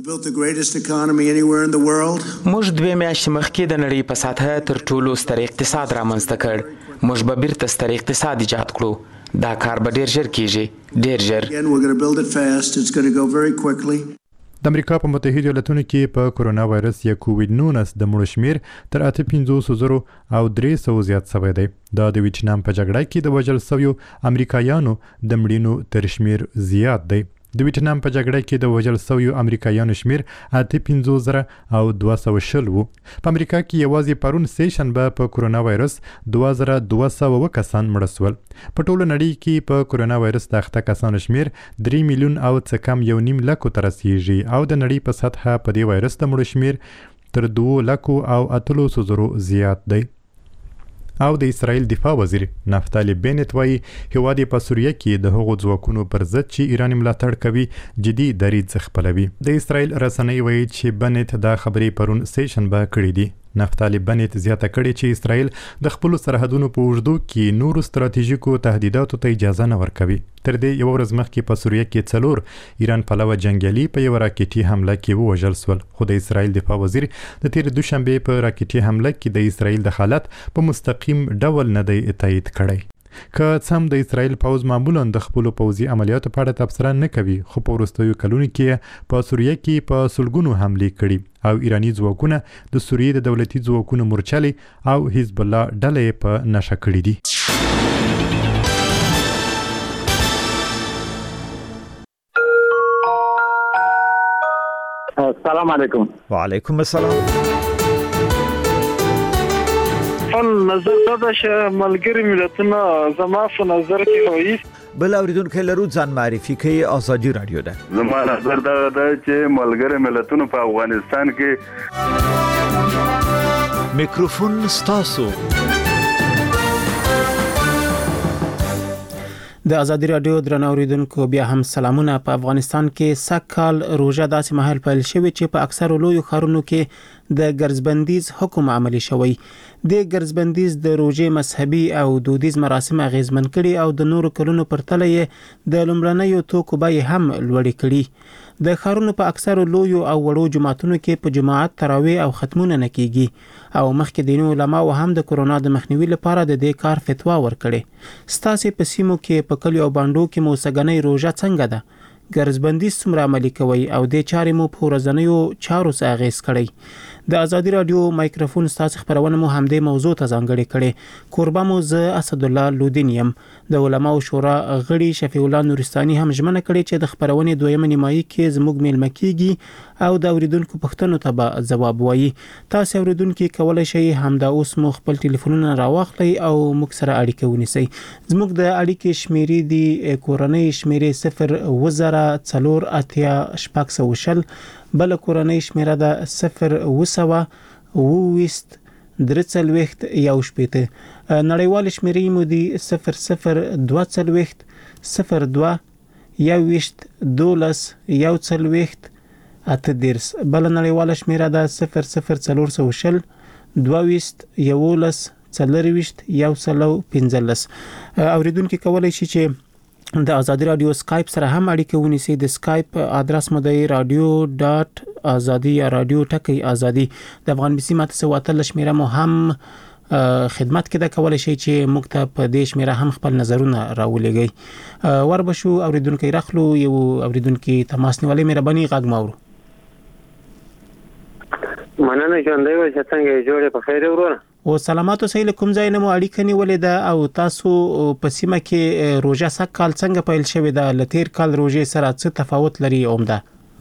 built the greatest economy anywhere in the world. موږ 2 میاشتې مخکې د نړۍ په سطحه تر ټولو ستر اقتصاد رامنځته کړ. موږ به بیرته ستر اقتصاد ایجاد کړو. دا کار به ډیر ژر کیږي، ډیر ژر. Again, we're going to build it fast. It's going to go very quickly. د امریکا په متحده ایالاتونو کې په کرونا وایرس یا کووډ-19 د مړو شمیر تر 58,000 او 300 زیات شوی دی. دا د ویتنام په جګړه کې د وژل شویو امریکایانو د مړینو تر شمیر زیات دی. د ویتنام په جګړه کې د وژل شویو امریکایانو شمیر 58,000 او 220 وو. په امریکا کې یوازې پرون سه شنبه په کرونا وایرس 2200 کسان مړه شول. په ټوله نړۍ کې په کرونا وایرس د اخته کسانو شمیر 3 میلیون او څه کم 1.5 لک ته رسیږي او د نړۍ په سطحه په دې وایرس د مړو شمیر تر 2 لک او 800 زیات دی. او د اسرائیل دفاع وزیر نفتالی بنت وایي هیواد په سوریه کې د هغو ځواکونو پر ضد چې ایران ملاتړ کوي جدي دریځ خپلوي. د اسرائیل رسنۍ وایي چې بنت دا خبرې پرون سه شنبه کړې دي. نفتالی بنت زیاته کړې چې اسرائیل د خپل سرحدونو په اوږدو کې نورو ستراتیژیکو تهدیداتو ته اجازه نه ورکوي. تر دې یو ورځ مخکې په سوریه کې 4 ایران پلوه جنگیالي په یو راکټي حمله کې ووژل شول. خو د اسرائیل دفاع وزیر د تیر دوشنبه په راکټي حمله کې د اسرائیل د حالت په مستقیم ډول نه دی تایید کړی. که څم د اسرائیل پوز معمولا د خپل پوزي عملیاتو په اړه تبصره نه کوي، خو په وروستیو کلونو کې په سوریه کې په سلګونو حملې کړي او ایرانی ځواکونه د سوریې د دولتي ځواکونو مورچلي او حزب الله ډلې په نشه کړې دي. السلام علیکم. وعلیکم السلام. نظر دا چې ملګری ملتونه زما په نظر کې وایي بل اوریدونکو لرو ځان معرفي کوي. ازادي رادیو ده. زما نظر دا چې ملګری ملتونه په افغانستان کې میکروفون ستاسو. د ازادي رادیو درنو اوریدونکو بیا هم سلامونه. په افغانستان کې سکهال روزه داسې مهال پیل شوی چې په اکثر لویو ښارونو کې د ګرځبندیز حکم عملی شوی. د ګرځبندیز د روزه مذهبي او دودیز مراسم اغیزمن کړي او د نورو کلونو پر تله یې د لومړنیو توکو بیې هم لوړې کړي. د ښارونو په اکثر لویو او وړو جماعتونو کې په جماعت تراویح او ختمونه نه کیږي او مخکې دیني علماو هم د کرونا د مخنیوي لپاره د دې کار فتوا ورکړي. ستاسو په سیمو کې په کلیو او باندو کې موسګنۍ روزه څنګه ده؟ ګرځبندیز څومره عملي کوي او د چارې مو په ورځنیو چارو څخه اغیز کړي؟ د ازادي رادیو مایکروفون ستاسو خبرونه مو هم د موضوع ته ځانګړي کړي. قربا مو ز اسد الله لودینیم د علماء شورا غړي شفیع الله نورستاني هم ژمنه کړي چې د خبرونه دویمه نیمایي کې زموږ میلمه کیږي او د اوریدونکو پوښتنو ته به جواب وایي. تاسو اوریدونکو کولای شئ همدا اوس مو خپل ټلیفونونه راوخلئ او موږ سره اړیکه ونیسئ. زموږ د اړیکې شمیرې دی کورنۍ شمیرې 0 4 8 شپږ بل کورنۍ شمیره ده 0 20 درڅلويخت یو شپته. نړیوال شمیرې مو دي 00 22 02 یوشت 12 یو څلويخت اته درس. بل نړیوال شمیره ده 00 22 یولس څلرويشت یو سلو 15. اوریدونکو کولای شي چې د ازادي رادیو سکایپ سره هم اړیکه ونیسئ. د سکایپ ادرس مو دی radio.azadi یا radio ټکی ازادي. د افغان بي سي ماته سواتل شمیره مو هم خدمت کې د کولای شي چې موږ ته په دې شمیره هم خپل نظرونه راولېږئ. وربشو اوریدونکو راخلو یو اوریدونکو تماس نیولې مهرباني غږ ماورو. مننه ژوندۍ و چې څنګه جوړه په خیر ورونه. او سلاماتو سهیل کوم ځای نه مو اړیکه نیولې ده او تاسو په سیمه کې روزه سکهال څنګه پیل شوې ده؟ لتیر کال روزه سره څه تفاوت لري عمده؟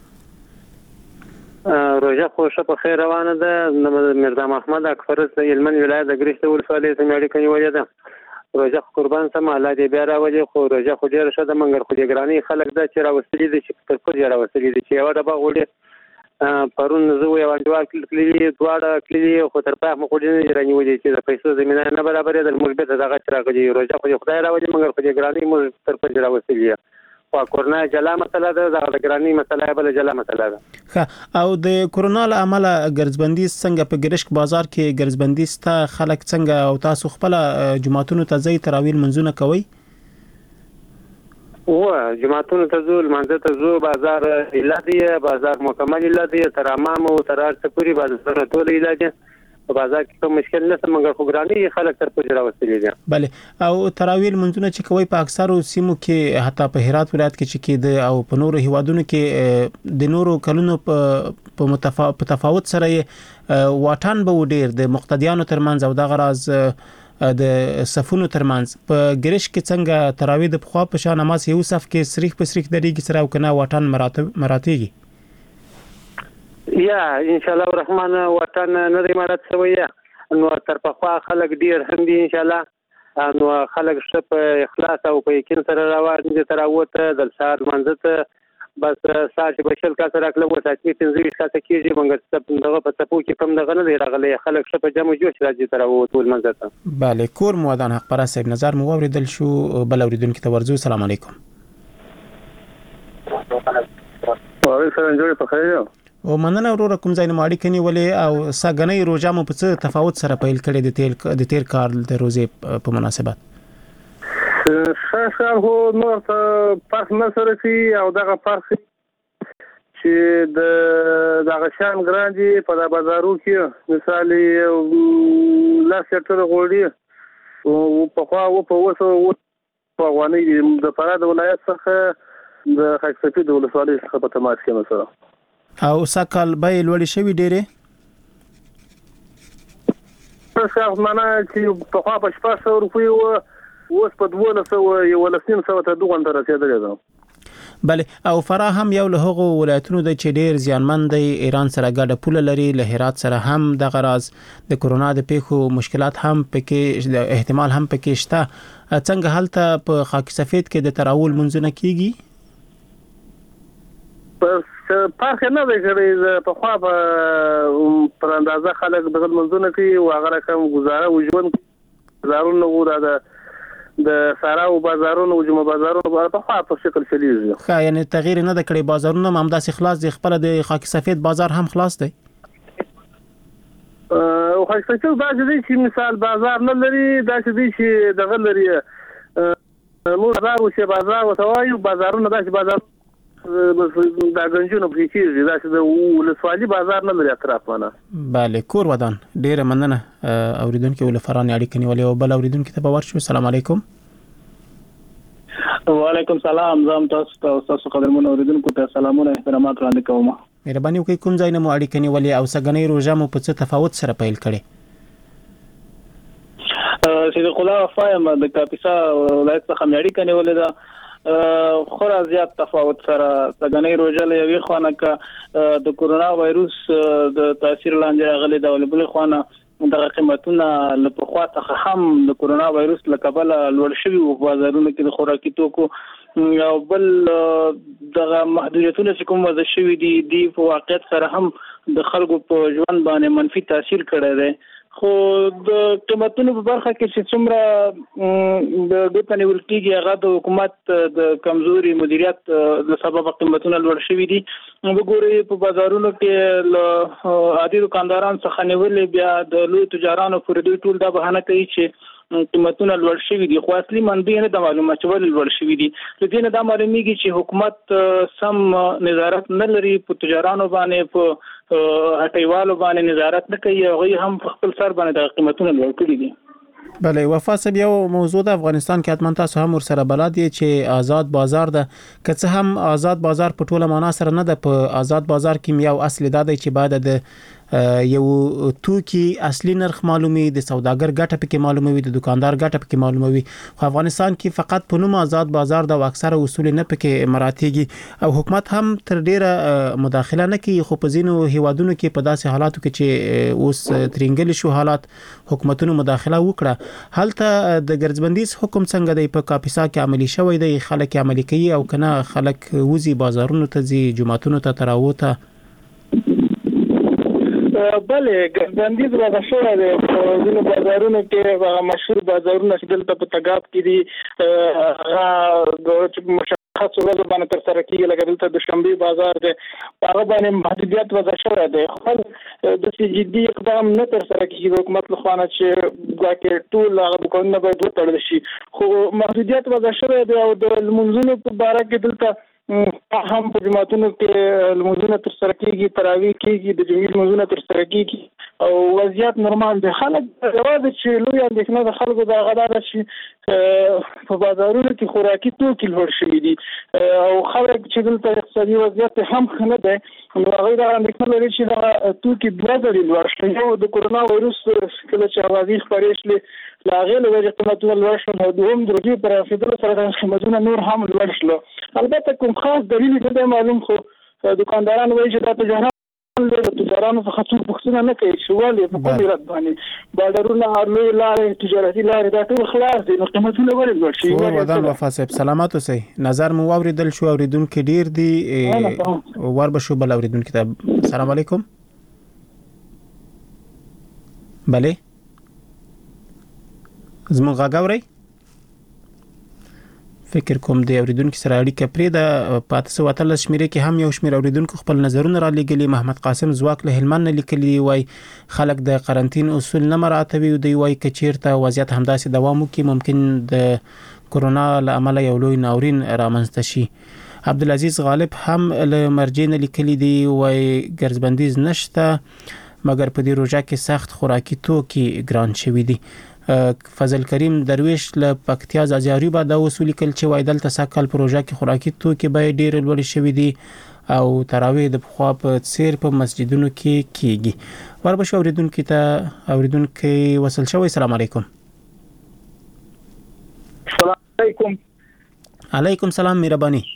روزه خوشه په خیر روانه ده. مرزا محمد اکبر د هلمند ولایت د ګریشت ولسوالۍ څخه اړیکه نیولې ده. روزه قربان سم الله دې بیا راوځي. خو روزه خو ډیر شه د منګر خو دې ګرانی خلک دا چې راوستلي دي چې تر کو ډیر راوستلي دي چې یو د باغ پرون زه یو انډوال کلی دواړه کلی خو تر په مخوډینه رانیولې چې د پیسو زمينه نه برابرې د مثبت دغه راغلي روزه خو خدای راوړي مګر خو ګرانی مو تر په جلا وسیله او کورنا جلا مسله ده د ګرانی مسله بل جلا مسله ده. او د کرونا له امله ګرځبندیز څنګه په ګرشک بازار کې ګرځبندیز ته خلک څنګه او تاسو خپل جماعتونو ته ځای تراویل منځونه کوي؟ جماعتونو ته ځو، لمانځه ته ځو، بازار ایله دی، بازار مکمل ایله دی، تر امام او تر هر څه پورې بازارونه ټول ایله دي. په بازار کې کوم مشکل نشته، مګر خو ګراني خلک تر پوجا راوستلي دي. بله او تراویل منځونه چې کوي په اکثرو سیمو کې، حتی په هرات ولایت کې چې کېده او په نورو هیوادونو کې د نورو کلونو په تفاوت سره واټن به ډیر د مقتدیانو ترمنځ او دغه راز د صفونو ترمنځ په ګریش کې څنګه تراویح د پخوا په شان نماز یو صف کې سریخ په سریخ درېږي سره او کنه واټن مراتیږي. یا ان شاء الله الرحمن واټن نه دی مرات شوی، نو تر پخوا خلک ډیر هم دي ان شاء الله، نو خلک ښه په اخلاص او په یقین سره روان دي. تراوته د سهار منځته بس ساعت بشل کا سره کله وسات کې 15 کا کېږي، مګر دغه په تپو کې کم دغه نه دی راغلی، خلک ښه په جمع جوش راځي تراوت ول منځته. بله کور مودان حق پرست صاحب نظر مو اوریدل شو. بل اوریدونکو ته ورزو. السلام علیکم. وعلیکم السلام، جوړ په خیر یو. او مننه وروره، کوم ځای نه ماړی کني ولې او ساګنۍ روزه مو په څه تفاوت سره پیل کړی د تیر کال د روزې په مناسبت؟ شاو هو نور ته فرق نه سره شي او دغه فرق چې د دغه شان ګرانجي په بازارو کې مثال لاس چټر غوړي او په خوا او په وسو په غواني د فراد ولایت څخه د خاکسپي د ولسوالۍ څخه په تماس کې مثلا او ساکال به لوړ شوی ډیره څه معنا چې په خوا په 600 روپیه اوس په 1200 ته دوه غنډه رسیدلې ده. بله او فراه هم یو له هغو ولایتونو د چې ډیر زیانمن دی، ایران سره ګډه پوله لري، له هرات سره هم د غراز د کورونا د پیښو مشکلات هم پکې احتمال هم پکې شته. څنګه هلته په خاک سفید کې د تراول منځونه کیږي؟ پارخ نه دی کړی، په خوا پر اندازه خلک د منځونه کوي او هغه رقم گزاره او ژوند بازارونه وره د سارا او بازارونو او جمعه بازارونو په خوا په شکل چلیږي. ښه، یعنی تغییر نه د کړی، بازارونه هم داسې خلاص دي، خپل د خاک سفید بازار هم خلاص دی. او خاک سفید دا چې مثال بازار نه لري، دا چې دغه لري نو بازار او چې بازار وتوایو بازارونه دا چې بازار دا گنجونو په کېږي، دا چې د ولسوالي بازار نه لري اطراف باندې. بله کور ودان ډیره مننه اوریدونکو ول فران اړیکه نیولې او بل اوریدونکو ته باور شو. السلام علیکم. وعلیکم السلام، زم تاسو قدرمن اوریدونکو ته سلامونه احترامات وړاندې کوم. مهرباني وکړئ کوم ځای نه مو اړیکه نیولې او سګنۍ روزه مو په څه تفاوت سره پیل کړي؟ سید خدا وفایم د کاپیسا ولایت څخه مې اړیکه نیولې ده. خورا زیات تفاوت سره سګنۍ روزه له یوې خوانه ک د کورونا وایروس د تاثیر لاندې راغلي د ولبل خوانه دغه قیمتونه له پخوا څخه هم د کورونا وایروس له کبله لوړ شوي او بازارونو کې د خوراکي توکو او بل دغه محدودیتونه چې کوم وضع شوي دي په واقعیت سره هم د خلکو په ژوند باندې منفي تاثیر کړی دی. خو د قیمتونو په برخه کې چې څومره د ګوته نیول کېږي هغه د حکومت د کمزوري مدیریت د سبب قیمتونه لوړ شوي دي. وګورئ په بازارونو کې له عادي دکاندارانو څخه نیولې بیا د لوی تجارانو پورې دوی ټول دا بهانه کوي چې قیمتونه لوړ شوي دي، خو اصلي منبع نه د معلومه چې ولې لوړ شوي دي. د دې نه دا معلومیږي چې حکومت سم نظارت نه لري په تجارانو باندې، په هټیوالو باندې نظارت نه کوي، هغه هم په خپل سر باندې د قیمتونه لوړ کړي دي. بله وفا صاحب یو موضوع د افغانستان کې حتما تاسو هم ورسره بلد یې چې آزاد بازار ده، که څه هم آزاد بازار په ټوله معنا سره نه ده. په آزاد بازار کې یو اصل دا دی چې بعد د یو توکي اصلي نرخ معلومي، د سوداګر ګټه پکې معلوموي، د دکاندار ګټه پکې معلوموي. خو افغانستان کې فقط په نوم آزاد بازار د اکثره اصول نه پکې مراتیږي او حکومت هم تر ډیره مداخله نه کوي. خو په ځینو هیوادونو کې په داسې حالاتو کې چې اوس ترنګل شو حالات، حکومتونو مداخله وکړه. هلته د ګرځبندیز حکم څنګه دی؟ په کاپیسا کې عملی شوی دی؟ خلک عملی کوي او کنه خلک وزي بازارونو ته ځي، جمعتونو ته تراوته؟ بله ګرځبندیز وضع شوی دی په ځینو بازارونو کې. هغه مشهور بازارونه چې دلته په تګاب کې دي هغه خاص ورځ باندې تر سره کیږي لکه دلته د شنبې بازار دی هغه باندې محدودیت وضع شوی دی خپل د جدي اقدام نه تر سره کیږي د حکومت لخوا نه چې ګواکې ټول هغه دکانونه باید وتړل شي خو محدودیت وضع شوی دی او د لمونځونو په باره کې دلته هم په جماعتونو کې لمونځونه تر سره کیږي تراویح کیږي د جمعې لمونځونه تر سره کیږي او وضعیت نورمال دی خلک یوازې چې لوی اندېښنه د خلکو د غدا ده چې په بازارونو کې خوراکي توکي لوړ شوي دي او خلک چې دلته اقتصادي وضعیت هم ښه نه دی نو هغوی دغه اندېښنه لري چې دغه توکي دوه ځلې لوړ شول یو د کورونا وایرس کله چې اوازې خپرې شولې له هغې له وجې قیمتونه لوړ شول او دوهم د روپیې په رسېدلو سره د قیمتونه نور هم لوړ شول البته کوم خاص دلیل نه دی معلوم خو دکانداران وایي چې دا تجارت له تجارانو څخه څو پوښتنه نه کوي چې ولې په کوم رات باندې بازارونه لوی لارې تجارتي لارې دا ټول خلاص دي نو قیمتونه ولې لوړ شي ودان وفا صاحب سلامات اوسئ نظر مو واوریدل شو اوریدونکو ډیر دي وربشو بل اوریدونکو ته السلام علیکم بله زموږ غږ اورئ فکر کوم د اوریدونکو سره اړیکه پرې د پاتسو وتل شمیرې کې هم یو شمیر اوریدونکو خپل نظرونه را لګلي محمد قاسم زواک له هلمند لیکلي وای خلک د قرنټین اصول نه مراعاتوي او دی وای کچیرته وضعیت همداسې دوام وکړي ممکن د کورونا له امله یو لوی ناورین رامنځته شي عبدالعزیز غالب هم له مرجین لیکلي دی وای ګرځبندیز نشته مګر په دې روزه کې سخت خوراکي توکي ګران شوي دي فضل کریم درویش له پکتیا زاجاری با د وصول کل چې وایدل تساکل پروژه کې خوراکي توکي به ډیر لوړ شوي دي او تراویح د خوا په سیر په مسجدونو کې کیږي وربشو اوریدونکو وصل شوی السلام علیکم السلام علیکم سلام مهرباني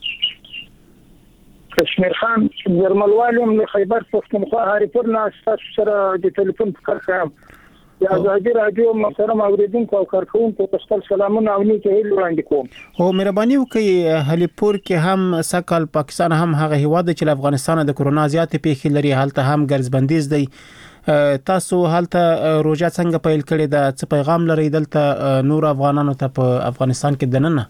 کشمیر خان زرملوالم له خیبر پښتونخوا هریپور نه سره د ټلیفون په کار کوم یا ازادي رادیو محترم اوریدونکو او کارکونکو په خپل سلامونه او نیکه هیله وړاندې کوم او مهرباني وکړئ هلیپور کې هم سکل پاکستان هم هغه هیواد چې افغانستان د کورونا زیات پیښې لري هلته هم ګرځبندیز دی تاسو هلته روزه څنګه پیل کړی دا څه پیغام لري دلته نور افغانانو ته په افغانستان کې دننه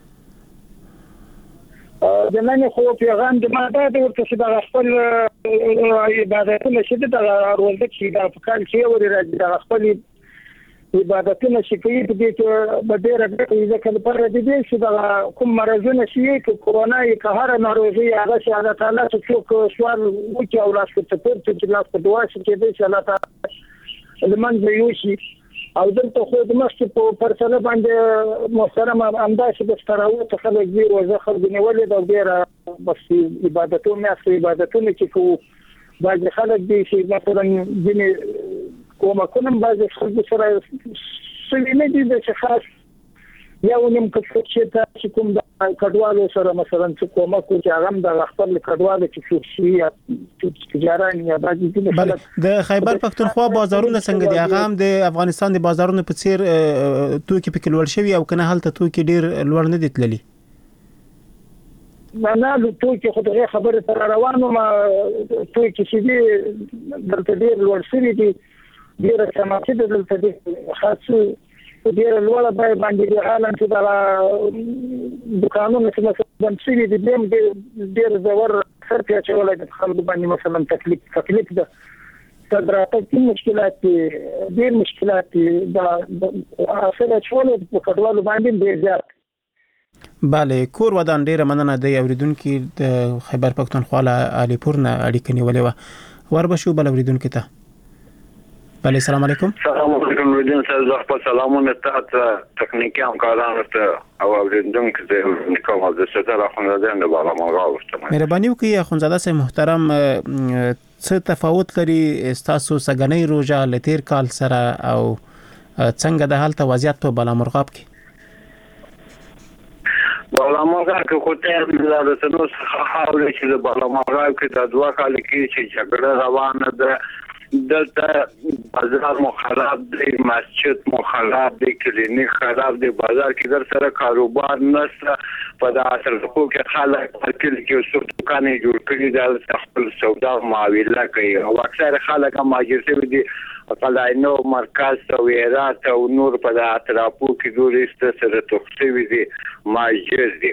د نن خو پیغام د ماده د ورته چې د خپل عبادتونه چې د ورځ کې د افکار کې ورې راځي د خپل عبادتونه چې کوي په دې کې به ډېر راځي ځکه پر دې چې د کوم مرزونه چې کورونا یې قهر ناروغي هغه چې الله تعالی څوک سوال وکي او لاس په تپور چې لاس په دعا چې دې چې الله تعالی لمن یوشي او دلته خو د مخکې په پرسله باندې محترم انداز د ستراو ته خلک دی روزه خلګونه ولې د ډیر بس عبادتونه چې کو باز خلک دی چې مثلا ځینې کومه باز خلک سره سوي دي چې خاص یو نیم چې کوم د کډوالو سره مثلا چې کومه کو چې هغه د خپل کډوالو چې شي تجارت یا باندې دي د خیبر پښتونخوا بازارونه څنګه دي هغه هم د افغانستان د بازارونو په څیر توکي په کلوړ شوی او کنه هلته توکي ډیر لوړ نه دي تللي نه توکي خو دغه خبره تر روانو ما توکي چې دي دلته ډیر لوړ شوی دي ډیر سماعت دلته دي خاصه ډیر لوړه باندې حالان چې دا دکانونه چې مثلا بنسي دي ډیر زور سرته چولای د خلکو باندې مثلا تکلیف ده صدراته کې مشکلات ډیر مشکلات دا اثر چولای په کډوالو باندې ډیر زیات bale کور ودان ډیر مننه د اوریدونکو د خیبر پښتونخوا له علیپور نه اړیکه نیولې و وربشو بل اوریدونکو ته بله السلام علیکم السلام علیکم ودین صاحب خپل سلامونه ته تکنیکی همکارانو ته او اوریدونکو ته کوم د ستاره خوندان د بالا مغاوسته مهرباني وکړئ اخونزاده صاحب محترم څه تفاوت لري تاسو سګنۍ روزه لتیر کال سره او څنګه د حالت وضعیت په بالا مرغاب کې بالا مرغاب کې کوته د سنو حواله چې د بالا مرغاب کې د دوا کال کې چې جګړه روانه ده دلته بازار مو خراب دی مسجد مو خراب دی کلینیک خراب دی بازار کې در سره کاروبار نشته په د اصلکو کې خلک په کلی کې څو دکانې جوړ کړي د خپل سودا معامله کوي او اکثر خلک ماجرته دي قلاینو مرکز او هرات او نور په اطرافو کې جوړېست سره توخصوي دي ماجر دي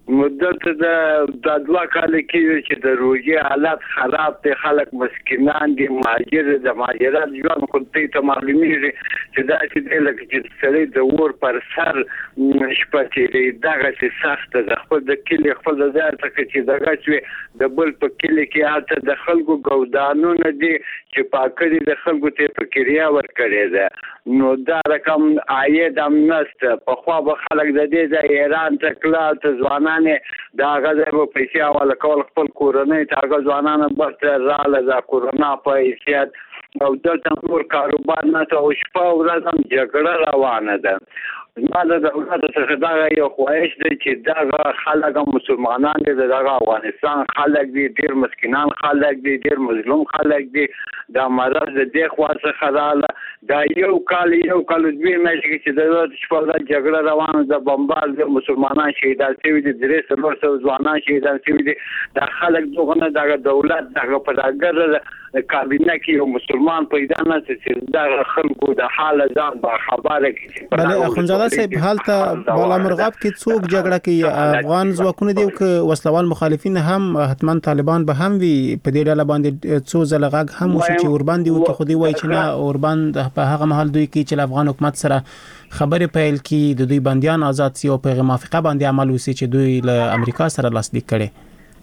مدته د دوا کال کې چې د روزي حالات خراب دي خلک مسکینان دي مهاجر د مهاجرت ژوند کوي ته معلومیږي چې دا چې لکه چې سړی د ور پر سر شپه چې دغه چې سخت د خپل د کلی خپل د ځای څخه چې دغه چې د بل په کلی کې اته د خلکو ګودانونه دي چې پاکري د خلکو ته فکریا ورکړي ده نو دا رقم عاید هم نشته په خوا به خلک د دې ځای ایران ته کله ته ځوانانې دا غځي په پیسې حواله کول خپل کورنۍ ته هغه ځوانانه بس رااله دا کورونا په حیثیت او دلته نور کاروبار نه ته او شپه ورځ هم جګړه روانه ده ما د دولت څخه دا یو خواهش دی چې دا خلک مسلمانان دي دغه افغانستان خلک دي ډیر مسکینان خلک دي ډیر مظلوم خلک دي دا مرز د دې خوا څخه رااله دا یو کال دوی مېږي چې د شپه د جګړه روانه ده بمبار د مسلمانان شهیدان شوي دي درې څلور سو ځوانان شهیدان شوي دي دا خلک دغه د دولت دغه پداګر کابینه کې یو مسلمان پیدا نه چې دا خلکو د حال ځان با خبره کې بله اخونزاده صاحب حالته بالا مرغاب کې څوک جګړه کوي افغان ځواکونه دي او وسلوال مخالفین هم حتما طالبان به هم وي په دې ډله باندې څو ځله غږ هم وشو چې اوربان دی او کې خودي وایي چې نه اوربان په هغه محل دوی کې چې افغان حکومت سره خبرې پیل کی د دوی بنديان آزاد سي او په موافقه باندې عمل وسی چې دوی له امریکا سره لاسلیک کړي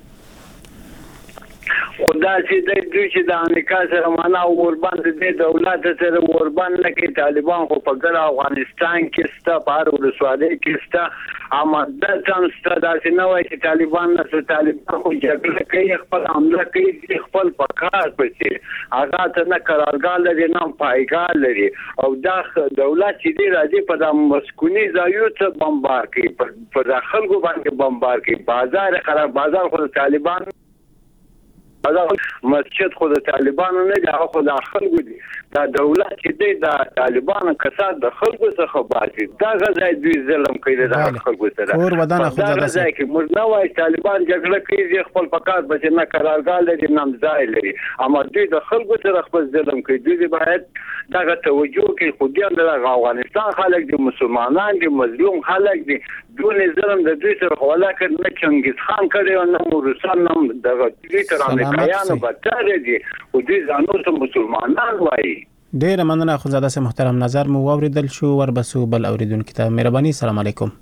خدا چې د دوی چې د امریکا سره معنا اوربان د دولت سره اوربان نه کې طالبان خو په ګر افغانستان کې ستا په ولسوالۍ کې ستا اما د څنګه د سينوي چې طالبان نه طالبان خو جګړه کوي خپل حمله کوي خپل پکار پچې هغه ته نه قرارګاه لري نه پایګاه لري او دا دولت چې دی راځي په د مسکونی ځایو ته بمبار کوي په خلکو باندې بمبار کوي بازار خراب بازار خو طالبان دا مسجد خو د طالبانو نه دی خو د خلکو دي دا دولت چې دی د طالبانو کسات د خلکو څخه باسي دا غځای دوی ظلم کوي د خلکو سره اور ودان خو دا ځای کې موږ نه وای طالبان جګړه کوي خپل پکار بچ نه قرارګاه لري نام ځای لري اما دوی د خلکو سره خپل ظلم کوي دوی باید دا توجه کوي خو د افغانستان خلک دي مسلمانان دي مظلوم خلک دي دون ظلم د دوی سره ولاکه نه چنګیز خان کړي او نه روسان نه دغه دوی تر امریکایانو بدتر دي او دوی ځانو ته مسلمانان وایي ډیر مننه خدای سه محترم نظر مو اوریدل شو وربسو بل اوریدونکو ته مهرباني السلام علیکم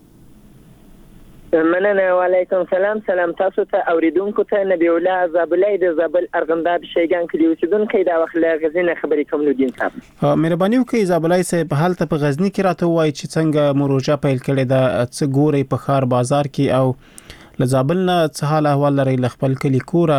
مننه وعلیکم سلام تاسو ته اوریدونکو ته نبی الله زابلای د زابل ارغنداب شیګان کلی اوسیدونکو دا وخت له غزنه خبرې کوم نو دین صاحب مهرباني وکړئ زابلای سه په حالت په غزنی کې راته وایي چې څنګه مروجه پیل کړي دا څه ګوري په خار بازار کې او لزابل نه څه حال احوال لري خپل کلی کوره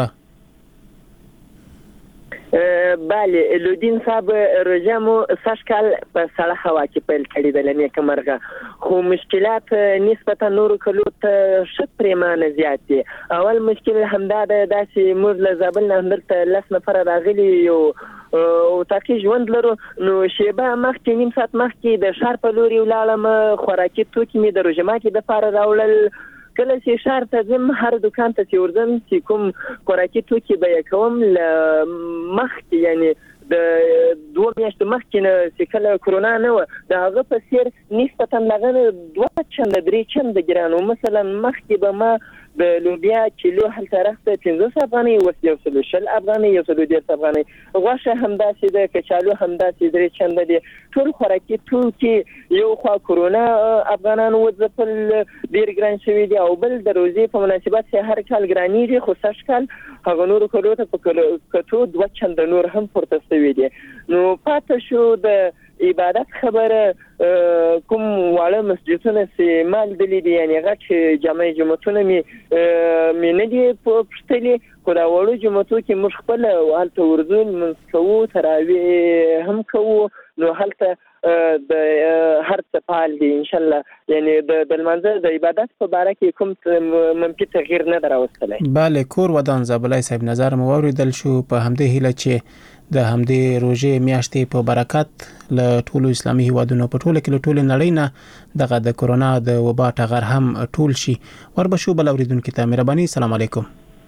بله لودین صاحب رژیمو سشکل په سړه هوا کې پیل کړی د لمې کمرغه خو مشکلات نسبتا نور کلو ته شت پریمانه زیات دي اول مشکل همدا ده چې موږ له زابل نه هندرته لس نفر راغلي یو او تاکي ژوند لرو نو شیبه مخکې نیم ساعت مخکې د ښار په لوري ولاړم خوراکي توکي مې د روژه ماتي دپاره راوړل کله چې ښار ته ځم هر دکان ته چې ورځم چې کوم خوراکي توکي به یې کوم له مخکې یعنی د 2 میاشتو مخکې نه چې کله کرونا نه وه د هغه په څېر نسبتا له هغه 2 چنده 3 چنده ګران و مثلا مخکې به ما د لوبیا کیلو هلته راخته 15 افغانۍ اوس 120 افغانۍ 110 افغانۍ غوښه همداسې ده کچالو همداسې 3 چنده دي ټول خوراکي توکي یو خوا کرونا افغانان وځپل ډېر ګران شوي دي او بل د روزې په مناسبت چې هر کال ګرانېږي خو سږ کال هغه نورو کلو ته په کتو 2 چنده نور هم پورته شوي دي نو پاته شو د عبادت خبره کوم واړه مسجدونه چې مال دلی دي یعنی غټ جامع جمعتونه می نه دي پښتلي خو دا وړو جمعتو کې موږ خپل هلته ورځو لمونځ کوو تراویح هم کوو نو هلته د هر څه فعال دي ان شاء الله یعنی د لمانځه د عبادت په باره کې کوم منفي تغییر نه دراوستلی بله کور ودان زابلای صاحب نظر مو اوریدل شو په همدې هیله چې د همدې روژې میاشتې په برکت له ټولو اسلامي هیوادونو په ټوله کې له ټولې نړۍ نه دغه د کرونا د وبا ټغر هم ټول شي وربشو بل اوریدونکو ته مهرباني السلام علیکم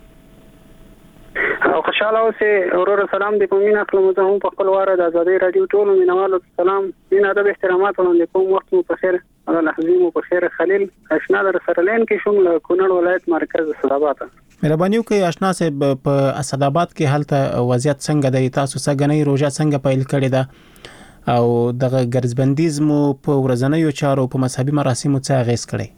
او خوشاله اوسې ورور سلام دې په مینا خپل مزه هم په خپل واره د ازادي رادیو ټولو مینوالو سلام مینا د احترامات وړاندې کوم وخت مو په خیر هغه لحظه مو په خیر خلیل آشنا در سره لین کې شوم له کونړ ولایت مرکز اسداباد. مهرباني وکړئ آشنا صاحب په اسداباد کې هلته وضعیت څنګه دی؟ تاسو سګنۍ روزه څنګه پیل کړې ده او دغه ګرځبندیز مو په ورځنیو چارو په مذهبي مراسمو څه اغیز کړی؟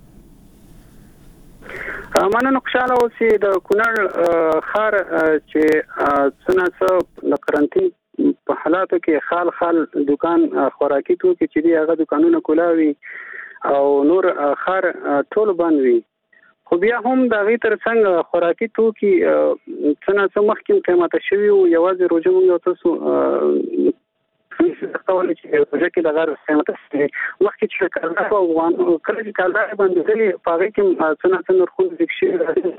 مننه خوشاله اوسئ. د کونړ ښار چې څنګه د قرنطین په حالاتو کې خال دکان خوراکي توکي چې دی هغه دکانونه کولاوي او نور ښار ټول بند وي، خو بیا هم د غي تر څنګه خوراکي توکي څنګه مخکې قیمته شوی او یوازې روزه مونږ تاسو کولای چې روزه کې د غیر قیمته شوی وخت چې کله افغان کله چې کله باندې دلی پاره کې څنګه نرخونه ذکر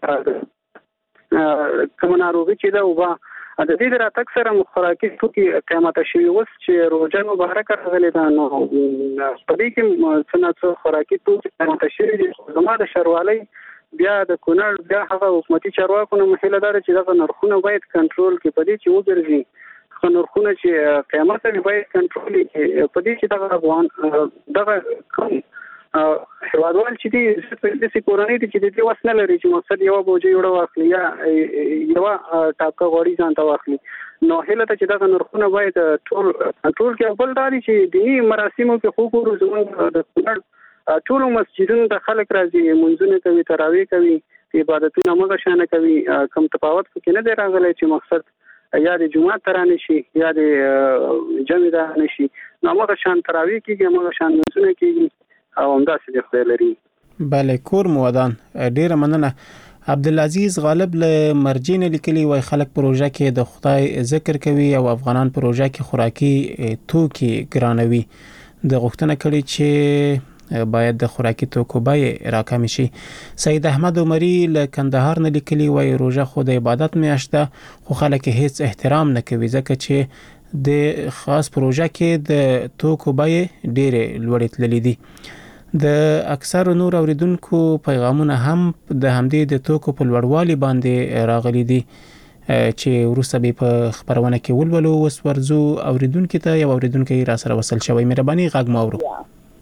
ورسته کوم ناروغي چې دا وبا د دې دراتک سره مخراکي توکي قیمته شوی اوس چې روزه مبارک راغلی دا نو په دې کې څنګه خوراکي توکي قیمته شوی دي. زموږ د شروالي بیا د کونړ بیا هغه حکومتي چارواکو نه مخاله دار چې دغه نرخونه باید کنټرول کې پدې چې وګرځي نرخونه چې قیمت یې باید کنټرول کې پدې چې دغه افغان دغه کوم هوادوال چې دي د سکورنۍ چې د دې وسنه لري چې مقصد یو بوجي وړو واخلي یا یو ټاکه غوړي ځان ته واخلي نو هله ته چې دغه نرخونه باید ټول کنټرول کې خپل داري چې دینی مراسمو کې خو ګورو زموږ د کونړ ټول مسجدونو د خلک راځي منځونه کوي تراویح کوي عبادتونه موږ شانه کوي کم تفاوت کې نه دی راغلی چې مقصد یا د جمعه ترانه شي یا د جمعه ده نشي نو موږ شان تراویح کیږي موږ شان منځونه کیږي او همداسې د خدای لري. بله کور مودان ډیره مننه. عبدالعزیز غالب له مرجین لیکلي وای خلک پروژه کې د خدای ذکر کوي او افغانان پروژه کې خوراکي توکي ګرانوي د غوښتنه کړي چې باید د خوراکي توکو بیې راکم شي. سید احمد عمری له کندهار نه لیکلي وای روزه خو د عبادت میاشت ده خو خلک هیڅ احترام نه کوي ځکه چې د خاص پروژه کې د توکو بیې ډېرې لوړې تللې دي. د اکثر نور اوریدونکو پیغامونه هم د همدې د توکو په لوړوالي باندې راغلي دي چې وروسته به په خبرونه کې ولولو. اوس ورزو اوریدونکو ته یو اوریدونکو را سره وصل شوی. مهرباني غږ مو اورو.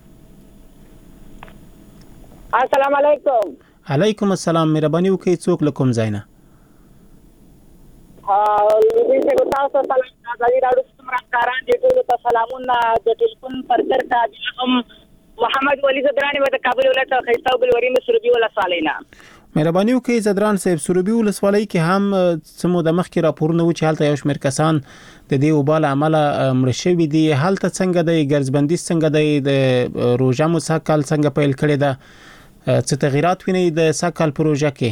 السلام علیکم. علیکم السلام. مهرباني وکړئ څوک له کوم ځای نه؟ لوی تاسو ته ازادي راډیو څخه کاران دي ټول ته سلامونه. د ټلیفون پر ترتا هم محمد ولی زدرانی و د کابل ولایت خیستا ګلوري سروبي ولسوالۍ نه. مهرباني وکړئ زدران صاحب سروبي ولسوالۍ کې هم سمو د مخ کې راپورونه و چې هلته یو شمېر کسان د دې وبال عمله مړ شوي دي. هلته څنګه دی ګرځبندي څنګه دی د روژه مو سږ څنګه پیل کړې ده څه تغیرات وینئ د سږ پروژه کې؟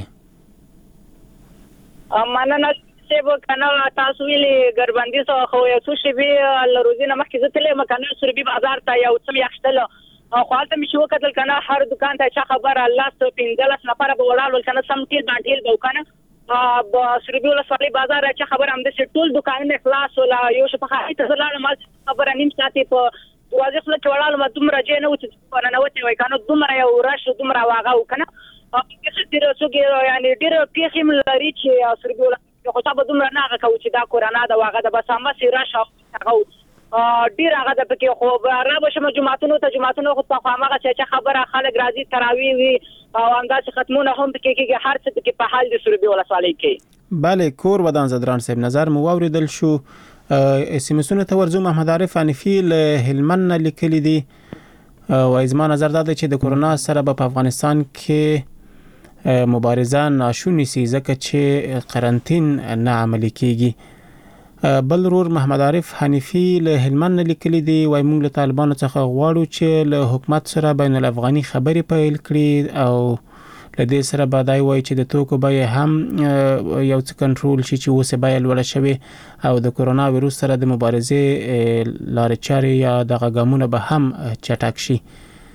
مننه سیب کنه تاسو ویلې ګرځبندي سو خو یو څه شی به روزي نه مخکې زتلې مکنه سروبي بازار ته یو څه یختل خو حالت مشي وکتل کنه هر دکان ته چې خبر الله ته 15 نفر به وړاندول کنه سم تیل باندې بوکنه با سروبي ولسوالۍ بازار چې خبر هم د ټول دکانونه خلاص ولا یو شپه خاطر تزلاله مال خبر نیم ساعت په دروازه خپل چوړاله ما دومره جې نه وته نه وته وای کنه دومره یو راش دومره واغه وکنه چې ډیر څوګي یعنی ډیر پیخم لري چې سروبي ولسوالۍ خو تاسو دومره نه غوښتو چې دا کورانه دا واغه د بس هم سي راش هغه ډیر هغه د پکې خو را بشم جمعتونو خو په هغه چې خبره خلک راځي تراویح وي او انداز ختمونه هم پکې کېږي هر څه پکې په حال د سروبي ولسوالۍ کې. بله کور ودان زدران صاحب نظر مو واوریدل شو. اس ام اسونه ته ورزو محمد عارف حنفي له هلمند لیکلي دي او ازما نظر دا چې د کورونا سره په افغانستان کې مبارزه ناشونی سي ځکه چې قرنطین نه عملي کیږي. بل رور محمد عارف حنفي له هلمند لیکلي دي وای موږ له طالبانو څخه غواړو چې له حکومت سره بین الافغاني خبرې پیل کړي او له دې سره به دا وایي چې د توکو بیې هم یو څه کنټرول شي چې اوس بیې لوړه شوې او د کورونا ویروس سره د مبارزې لارې چارې یا دغه ګامونه به هم چټک شي.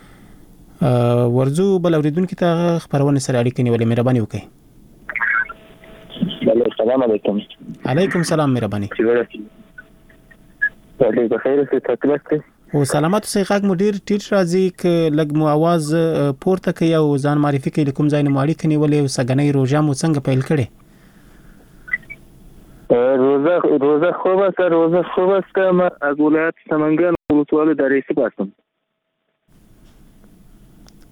ورزو بل اوریدونکو ته خبرونه سره اړیکه نیولې. مهرباني وکړئ. السلام علیکم. علیکم السلام. مهرباني. ډېر بخیر اوسئ. تاسو او سلامات اوسئ. غږ مو ډېر ټیټ راځي ک لږ مو आवाज پورته کوي او ځان معرفي کوي کوم ځای نه مو اړیکه نیولې او سګنۍ روزه مو څنګه پیل کړې؟ روزه خوب است. ما از ولایت سمنگان ولسوالی در رئیسی هستم.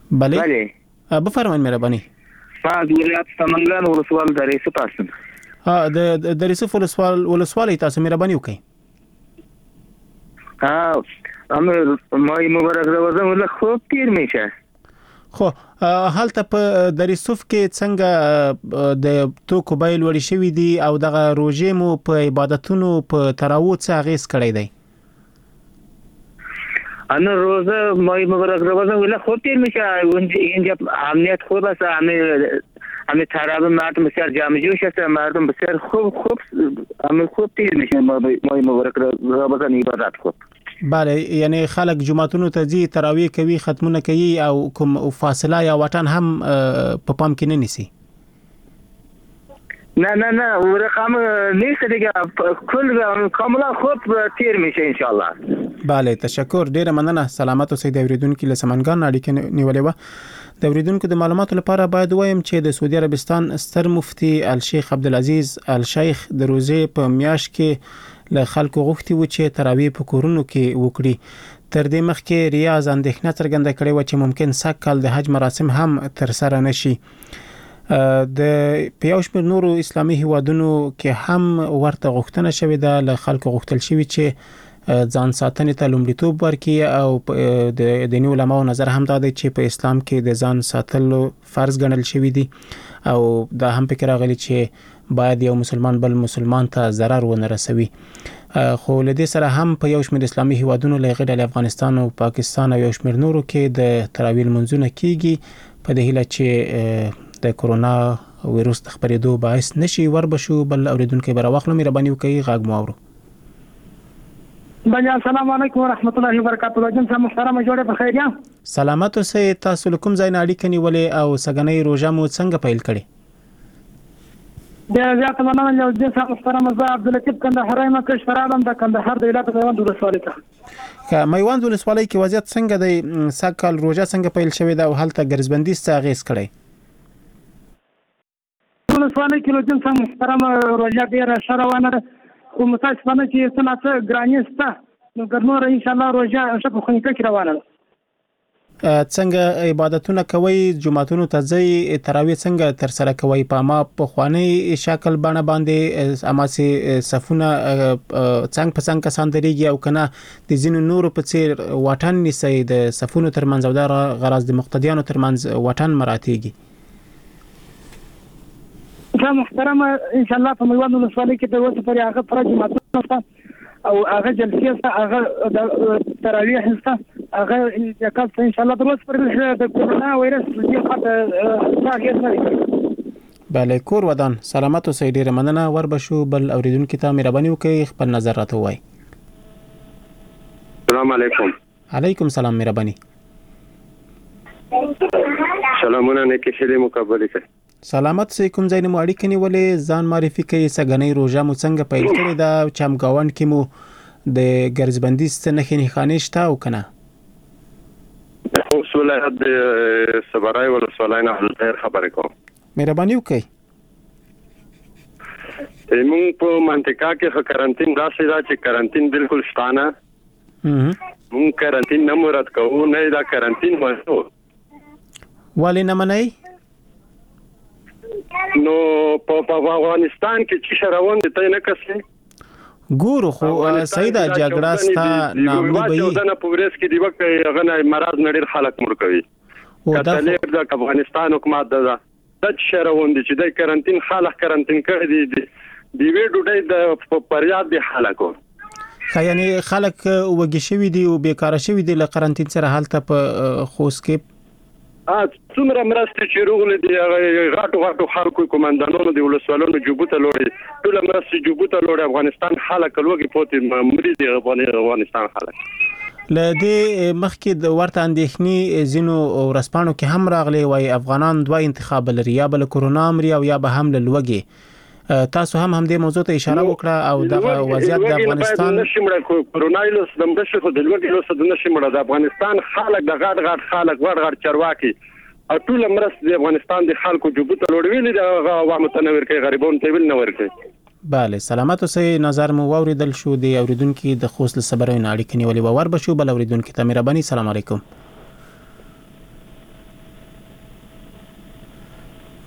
بله بفرمایئ مهرباني. فاز ولایت سمنګان ولسوال د ریسوف هستم. د ریسوف ولسوالۍ تاسو مهرباني وکړئ. مای مبارک روزه ول خوب تیر میشه. خو حالت په د ریسوف کې څنګه د توکو بیل وړي شوی دي او دغه روزه مو په عبادتونو په تراوت څخه غیس کړی دی؟ انا روزه مای مبارک روزه ول خوب تیر میشه. اینجا امنیت خوب است. همه تراویح مردم بسیار جمع جوش است. مردم بسیار خوب تیر میشه. مای مبارک روزه عبادت خوب. بله، یعنی خلک جمعتونو ته ځي، تراویح کوي، ختمونه کوي او کوم فاصله یا وطن هم په پام کې نه نیسي. نه رقم نیست دیگه. کل کاملا خوب تیر میشه ان شاء الله. بله، تشکر، ډیره مننه. سلامت اوسئ. د اوریدونکو له سمنګان اړیکه نیولې و. د اوریدونکو د معلوماتو لپاره باید وایم چې د سعودي عربستان ستر مفتي الشیخ عبدالعزیز الشیخ د روزه په میاشت کې له خلکو غوښتي و چې تراویح په کورونو کې وکړي. تر دې مخکې ریاض اندېښنه څرګنده کړې و چې ممکن سږ کال د حج مراسم هم تر سره نشي. د یو شمېر نورو اسلامي هیوادونو کې هم ورته غوښتنه شوې ده. له خلکو غوښتل شوي چې ځان ساتنې ته لومړیتوب ورکړي او د دیني علماو نظر هم دا دی چې په اسلام کې د ځان ساتلو فرض ګڼل شوی دي او دا هم فکر راغلی چې باید یو مسلمان بل مسلمان ته ضرر ونه رسوي. خو له دې سره هم په یو شمېر اسلامي هیوادونو له غیر افغانستان او پاکستان او یو شمېر نورو کې د تراویح منځونه کیږي په دې هیله چې د کورونا وایروس د خپرېدو باعث نشي. وربشو بل اوریدونکو به راوخلو. مهرباني وکړئ غږ مو اورو. بله، السلام علیکم ورحمت الله وبرکاته. جناب محترم جوړه بخیر یا؟ سلامت اوسئ. تاسو کوم ځای نه اړیکه نیولې او سګنۍ روزه مو څنګه پیل کړې؟ د زیات مننه یو جناب محترم زه عبداللطیف کندهاری ما کشور عالم د کندهار د ولایت میوند ولسوالۍ ته. میوند ولسوالۍ کې وضعیت څنګه دی؟ سږ کال روزه څنګه پیل شوې ده او هلته ګرځبندي څه اغیز کړی؟ ولسوالۍ کې جناب محترم روزه ډیره ښه روانه ده. خو متاسفانه چې څه ناڅه ګراني شته، نو ګرنور ان شاء الله روزه ښه په خونیکه کې روانه ده. څنګه عبادتونه کوي؟ جمعتونو ته ځئ؟ تراویح څنګه تر سره کوي؟ په ما په خواني شکل باندې اماسي صفونه څنګه په څنګه کسان درېږي او کنه د ځینو نورو په څیر واټن نیسي د صفونو ترمنځ او د غرض د مقتدیانو ترمنځ واټن مراتېږي؟ محترم ان شاء الله په میوند ولسوالۍ کې د اوسه پرې هغه فرج ماتونه او هغه جلسې سره هغه د تراویح سره هغه یکاس ان شاء الله د اوسه پرې د کورونا وایرس د خاطر څنګه نه. بله، کور ودان سلامت اوسئ. ډیره مننه. وربشو بل اوریدونکو ته مهرباني وکړئ خپل نظر راته ووایئ. السلام علیکم. علیکم سلام. مهرباني. سلامونه نه کې شه مقابله کوي. سلامت سې. کوم ځای نه مو اړیکه نیولې؟ ځان معرفي کوي. سګنۍ روزه مو څنګه پیل کړې ده؟ چمګاوند کې مو د ګرځبندي څه نښانې شته او کنه؟ اوس ولایت د صبرای ولسوالۍ نه خیر خبرې کوم. مهرباني وکړئ. موږ په منطقه کې کارانتین داسې ده چې کارانتین بالکل شته نه. موږ کارانتین نه مراد کوو، نه دا کارانتین وایو. ولې نه منئ؟ نو په افغانستان کې چې روان دي ته نه کسي ګورو خو سیدا جګړه ستا نامو به یو دنه پوریس کې دی وخت غنه مراد نړۍ خلک مر کوي. کتلې د افغانستان حکومت دا چې روان دي چې د کارانتین خلک کارانتین کړي دي دی وی ډوډۍ د پریاد دي خلکو. یعنی خلک وګی شوی دي او بیکاره شوی دي له قرنټین سره حالت په خوست کې څومره مرسته چې روغله دي غاټو خلکو کومندانونو دی ولسوالونو جوبوته لوري ټول مرسته جوبوته لوري افغانستان خلک لوګي پوتې مریض دی افغانستان خلک. لدې مخکې د ورته اندېښنې زینو ورسپانو کې هم راغلي وای افغانان دوه انتخاب لري، یا بل کورونا امر یا به هم لوګي. تاسو هم دې موضوع ته اشاره وکړه او د وضعیت د افغانستان نشمړه کورونا وایرس د مدشه خو د لوګي له سد نشمړه د افغانستان خلک د غاټ خلک ورغړ چرواکي او ټول مرسته د افغانستان د خلکو جوبته لوړوي د عوامو تنور کې غریبون ته ویل نه ورکي. بله، سلامت اوسئ. نظر مو واوریدل شو. د اوریدونکو د خوست له صبرین اړیکې نیولې و. ور بشو بل اوریدونکو ته مهرباني. سلام علیکم.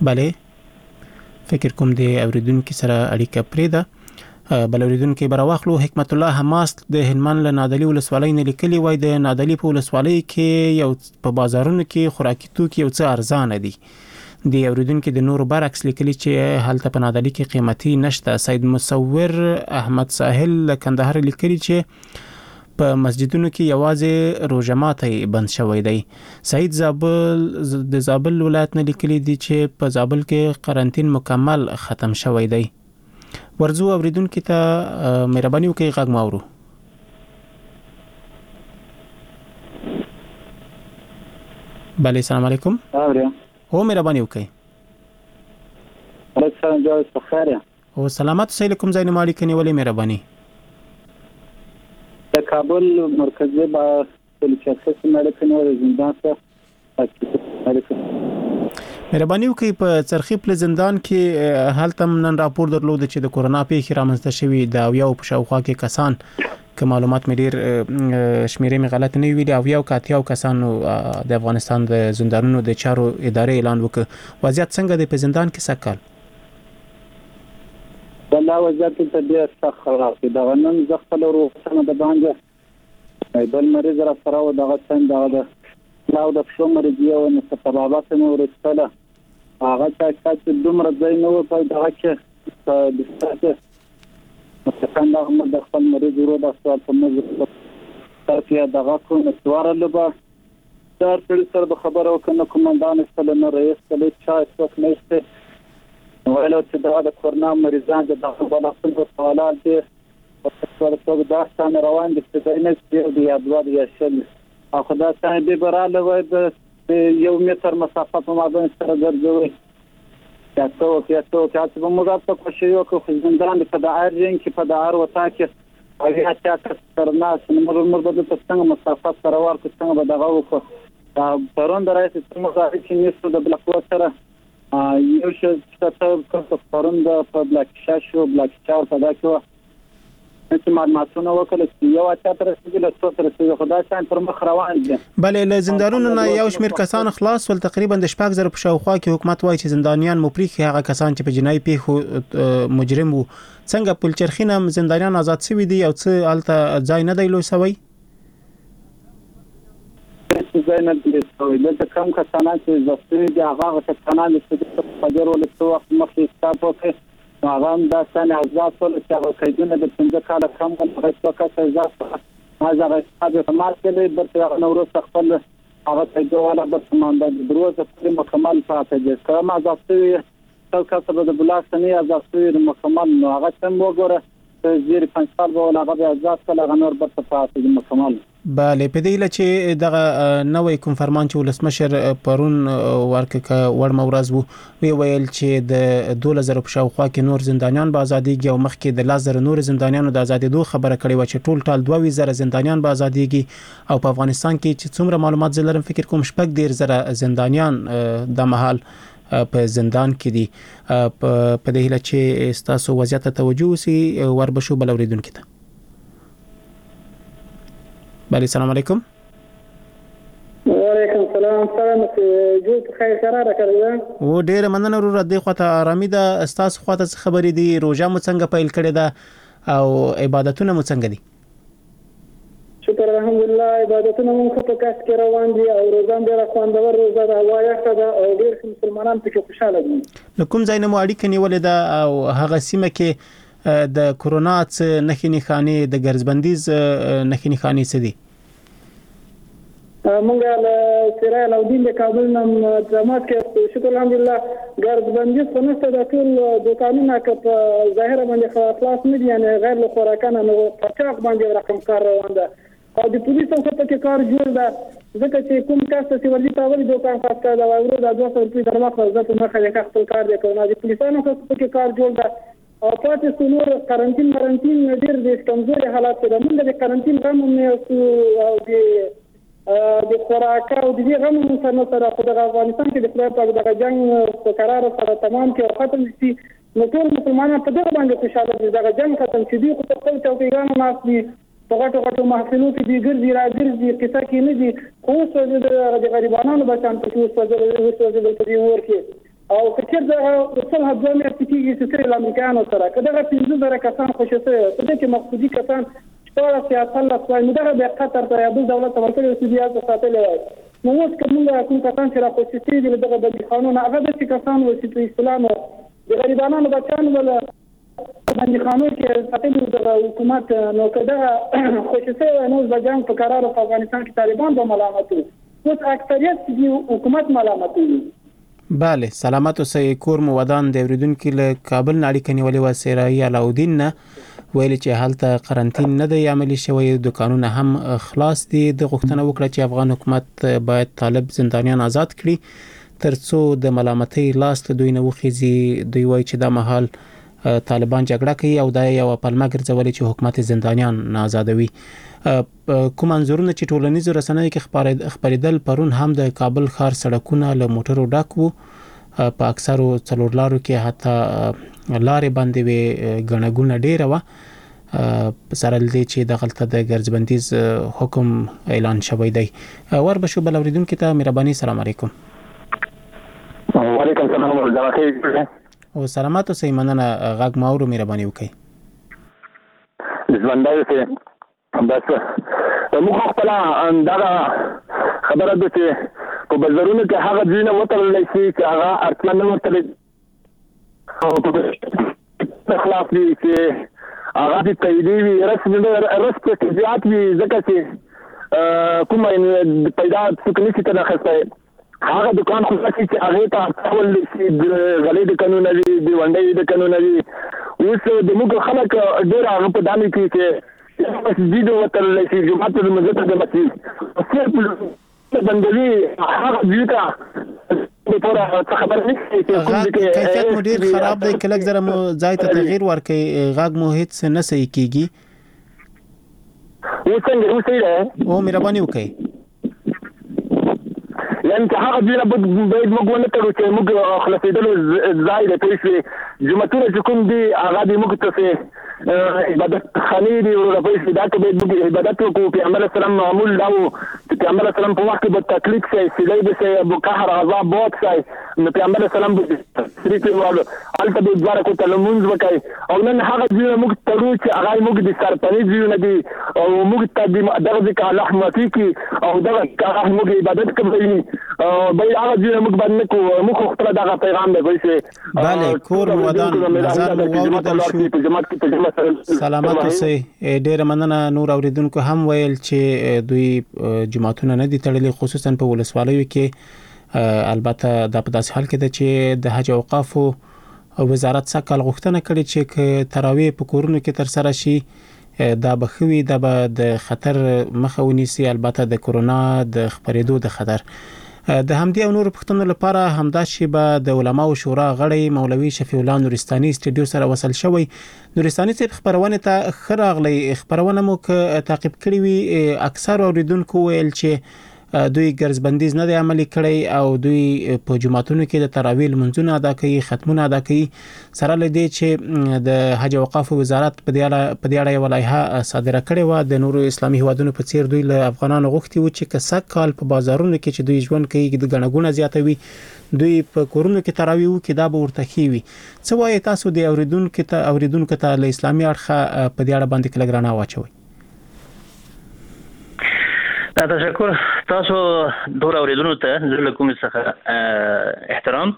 بله فکر کوم دی اوریدونکو سره اړیکه پرېده بل اوریدونکو براواخلو حکمت الله حماس د هلمند له نادعلي ولسوالۍ نه لیکلي وای د نادعلي په ولسوالۍ کې یو په بازارونو کې خوراکي توکي یو څه ارزانه دي د اوریدونکو د نور برعکس لیکلي چې هلته په نادعلي کې قیمتي نشته. سید مصور احمد ساحل کندهار لیکلي چې په مسجدونو کې یوازې روژه ماتي بند شوی دی. سید د زابل ولایت نه لیکلي دي چې په زابل کې قرنټین مکمل ختم شوی دی. ورزو اوریدونکو ته مهرباني وکړئ غږ ماورو. بله السلام علیکم. هو مهرباني وکړئ. السلام جوړ بخیر. او سلامات اوسئ. کوم ځای نه مالي کني ولې مهرباني. د کابل مرکزی با پولیسو سره کنه زندان څخه مهرباني وکړئ په چرخی پل زندان کې حالت نن راپور درلود چې د کورونا پیښې رامنځته شوې د یو په شاوخوا کې کسان که معلومات مې ډیر شمیرې مې غلط نه ویلي او یو کاتیاو کسانو د افغانستان د زندانونو د چارو ادارې اعلان وکړ. وضعیت څنګه دی په زندان کې سکل؟ والله وضعیت ته ډیر سخت خراب دی. دا نن زه خپل روغتیا د باندې بل مریض را سره و دغه څنګه دغه لاو د شو مریض یو نه تطبیقات مې ورسته هغه چې دومره ځای نه و په دغه کې په دستاته مستقیم دغه د خپل مریض ورو د سوال په موږ ترتیه دغه کوم سوار لبا تر سره د خبرو کنه کومندان استل نه رئیس کله چا څوک نشته ولو چې د کورونا مریضان د دغه بلاسن په سوالات دي او څه د داستان روان دي چې نه چې دی ادوار یا شل اخو دا څنګه دی براله وای د یو متر مسافه په مابین سره ګرځوي تاسو چې په موږ په کوشش وکړو زندان په دایر کې په دایر وتا کې او یا چې ترنا موږ د څنګه مسافه سره ورته څنګه به دغه وکړو پرون درایته چې موږ چې نشو د بلکو سره یو څه چې پرون د بلاک شاشو بلاک چاو په دا کې چې معلوماتونه وکړل چې یو اته تر رسیدل څو تر رسیدل خدای څنګه پر مخ روان دي. بله له زندانونو نه یو شمیر کسان خلاص ول تقریبا د 6000 په شاوخوا کې حکومت وایي چې زندانیان مپریخي هغه کسان چې په جنایي پیښو مجرم وو. څنګه پل چرخینم زندانیان آزاد شوي دي او څه الته ځای نه دی لوي سوی؟ ځای نه دی سوی د کم کسان چې زستري دي هغه کسان چې په ډیر ول څو وخت مخکې ستاسو وکړي هغه دا څنګه آزاد ټول چې هغه کېدونه د 15 کال کم غوښتل چې آزاد هغه هغه مال کې برته نورو خپل هغه ته ولا برته مانده دروازه په مکمل پاتې دي کوم آزاد شوی ټول کسب د بلاک نه آزاد شوی مکمل نو هغه څنګه وګوره زیر 5 سال به هغه آزاد کله غنور برته پاتې دي مکمل. بله په دې لچ دغه نوې کنفرمان چې ولسمشر پرون ورکه ور مورز وو وی ویل چې د 2000 په شاوخوا کې نور زندانیان به ازاديږي او مخکې د 1000 نور زندانیانو د ازادېدو خبره کړې و چې ټول ټال 2000 زندانیان به ازاديږي او په افغانستان کې چې څومره معلومات زلرم فکر کوم شپږ ډیر زره زندانیان د محل په زندان کې دي. په دې لچ تاسو وضعیت ته توجه وسی وربشو بل اوریدونکو ته. بله السلام علیکم. وعلیکم السلام. سلام جوړ خیر قرار کړی و ډیر مننه ورور د خواته آرامي ده تاسو خواته خبرې دي روزه مو څنګه پیل کړی ده او عبادتونه مو څنګه دي؟ شکر الحمدلله عبادتونه مو په کاس کې روان دي او روزان ډیر خواندور روزه ده هوا یخه ده او ډیر مسلمانان پکې خوشاله دي. نو کوم ځای نه مو اړیکه نیولې ده او هغه سیمه کې د کورونا څخه نښې نښانې د ګرځبندیز نښې نښانې څه دي؟ مونږه له سراج الدین د کابل نم جماعت کې شکر الحمدلله ګرځبندیز په نشته د ټول دکانونه که ظاهر باندې خلاص نه دي یعنی غیر له خوراکانه نو پچاق باندې رقم کار روان ده او د پولیسو په کې کار جوړ ده ځکه چې کوم کس چې ورځي تاولي دوکان خاص کړه دا ورو د 200 روپۍ درمخه ځکه مخه یې خپل کار دی کوي د پولیسانو په کې کار جوړ ده او پاتې څنور قرنټین ډیر د کمزوري حالات ده. موږ د قرنټین غم نه او د خوراک او د غم سره په افغانستان کې د خپل په جنگ په قرار سره تمام کې او ختم شي نو ټول مسلمانان په دغه باندې خوشاله دي د جنگ ختم شي دي خو په توګه ناس دي په غټو محفلو کې دي ګرځي راځي کیسه کې نه دي خو څه د غریبانو بچان په څه څه د ورکه او کچیر دا صلح دوه میاشتې کېږي چې سره له امریکایانو سره که دغه 15,000 کسان خوشي شوي په دې کې مقصودي کسان 14 وایي نو دغه بیا قطر ته یا بل دولت ته ورکړی چې بیا ساتلی وای نو اوس که موږ کوم کسان چې را خوشي شوي دي له دغه بندیخانو هغه داسې کسان وو چې په اصطلاح نو د غریبانو بچیان ول بندیخانو کې ساتلي دغه حکومت نو که دغه خوشي شوی وای نو د جنګ په قرار په افغانستان کې طالبان به ملامت وو اوس اکثریت دي حکومت ملامت وي. بله سلامت اوسئ. کور مو ودان د اوریدونکو له کابل نه اړیکه نیولې وه سیرایي علاودین نه ویلي چې هلته قرنطین نه دی عملي شوی دوکانونه هم خلاص دي. د غوښتنه وکړه چې افغان حکومت باید طالب زندانیان آزاد کړي ترڅو د ملامتۍ لاس له دوی نه وخیږي. دوی وایي چې دا مهال طالبان جګړه کوي او دا یو پلمه ګرځولې چې حکومت زندانیان نه آزادوي. کوم انځورونه چې ټولنیزو رسنیو کې خپرېدل پرون هم د کابل ښار سړکونه له موټرو ډک وو. په اکثرو څلور لارو کې حتی لارې بندې وې ګڼه ګوڼه ډېره وه سره له دې چې دغلته د ګرځبندیز حکم اعلان شوی دی. ور به شو بل اورېدونکي ته مهرباني. سلام علیکم. وعلیکم السلام. او سلامات اوسئ. مننه. غږ مو اورو. مهرباني وکړئ. ژوندی اوسئ. بس موږ خپل دا خبره ده چې په بازارونو کې هغه ځینې وتړلی شي چې هغه اړتیا نه ورته خلاف وي چې هغه د تاییدي وي رس پکې زیات وي ځکه چې کومه پیدا څوک نشي ترې اخیستی هغه دکان خلاص شي چې هغې ته اړتیا ولري چې د غلۍ دکانونه وي د ونډۍ دکانونه وي. اوس د موږ خلک ډېر هغه په دامې کې چې مسجد وتړلی شي جومات ته د مسجد ته د مسجد صرف بندوي هغه دوی ته خبر نشي چې کیفیت مو ډېر خراب دی. که لږ ذره مو ځای ته تغییر ورکړئ. غږ مو هېڅ نه صحیح کېږي. اوس څنګه اوس صحیح دی؟ او مهرباني وکړئ. یعنې چې هغه دوی باید موږ ونه تړو چې موږ خلاصېدلو ځای دی پوه شوې جوماتونه چې کوم دي هغه دې موږ ته عبادت خانې دي ورته پوه شوې دا که باید موږ عبادت وکړو. پیغمبر اسلام معمول دا و چې پیغمبر اسلام په وخت کې به تکلیف شي سیلۍ به شي به قهر عذاب باد شي نو پیغمبر اسلام به تشریف وواړو هلته به دوه رکعته لمونځ وکړي او نن هغه ځایونه موږ تړو چې هغه موږ د سرپنې ځایونه دي او موږ ته دغه ځای که الله معافي کړي او دغه هغه موږ عبادت کوي باید هغه ځایونه موږ باید نه کوو. موږ خو خپله دغه پیغام دی پوه شوې. بله کور مو ودان نظر مو واورېدل شو. سلامت اوسئ. ډېره مننه. نور اوریدونکو هم ویل چې دوی جماعتونه نه دي تړلي خصوصا په ولسوالیو کې. البته دا په داسې حال کې ده چې د حج اوقافو وزارت سږکال غوښتنه کړې چې که تراویح په کورونو کې ترسره شي دا به ښه وي. دا به د خطر مخه ونیسي البته د کورونا د خپرېدو د خطر. د همدې او نورو پوښتنو لپاره همدا شیبه د علماو شورا غړی مولوي شفیع الله نورستاني استودیو سره وصل شوی. نورستاني صاحب خبرونه ته ښه راغلی. خبرونه مو که تعقیب کړي وي اکثر اوریدونکو ویل چې دوی ګرځبندیز نه دی عملي کړی او دوی په جوماتونو کې د تراویح لمونځونه ادا کوي ختمونه ادا کوي سره له دې چې د حج اوقافو وزارت په دې اړه یوه لایحه صادره کړې وه. د نورو اسلامي هیوادونو په څیر دوی له افغانانو غوښتي وو چې که سږکال په بازارونو کې چې دوی ژوند کوي د ګڼه ګوڼه زیاته وي دوی په کورونو کې تراویح وکړي دا به ورته ښې وي. څه وایي تاسو د اوریدونکو ته له اسلامي اړخه په دې اړه باندې کلک رڼا واچوئ؟ تشکر. تاسو ډور اوریدونکو ته زه له کوم څخه احترام.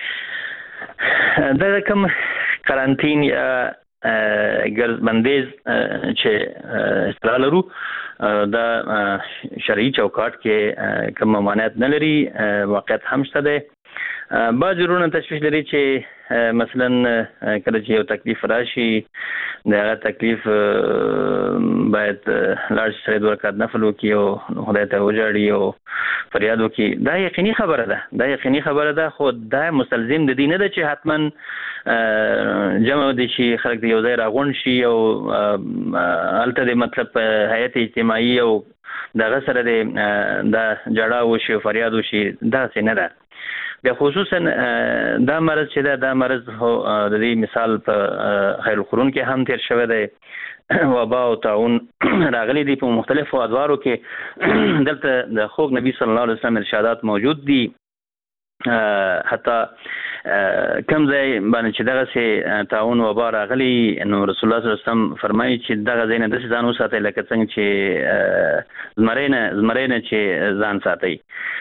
دا کوم قرنطین یا ګرځبندیز چې اصطلاح لرو دا شرعي چوکاټ کې کوم ممانعت نه لري. واقعیت هم شته دی. بعض ورونه تشویش لري چې مثلا کله چې یو تکلیف راشي د هغه تکلیف باید لاړ شي سره دوه رکعت نفل وکړي او خدای ته وژاړي او فریاد وکړي. دا یقیني خبره ده. دا یقیني خبره ده خو دا مستلزم د دې نه ده چې حتما جمع دي شي خلک د یو ځای راغونډ شي او هلته د مطلب هیئت اجتماعي او دغه سره د جړا وشي او فریاد وشي. داسې نه ده. بیا خصوصا دا مرض چې ده دا مرض د دې مثال په خیر القرون کې هم تیر شوی دی. وبا او طاعون راغلي دي په مختلفو ادوارو کې. دلته د خوږ نبی صلی الله علیه وسلم ارشادات موجود دي. حتی کم ځای باندې چې دغه سي تعاون و بار غلي نو رسول الله صلی الله علیه وسلم فرمایي چې دغه ځای نه د ځان وساتي لکه څنګه چې زمرینه چې ځان ساتي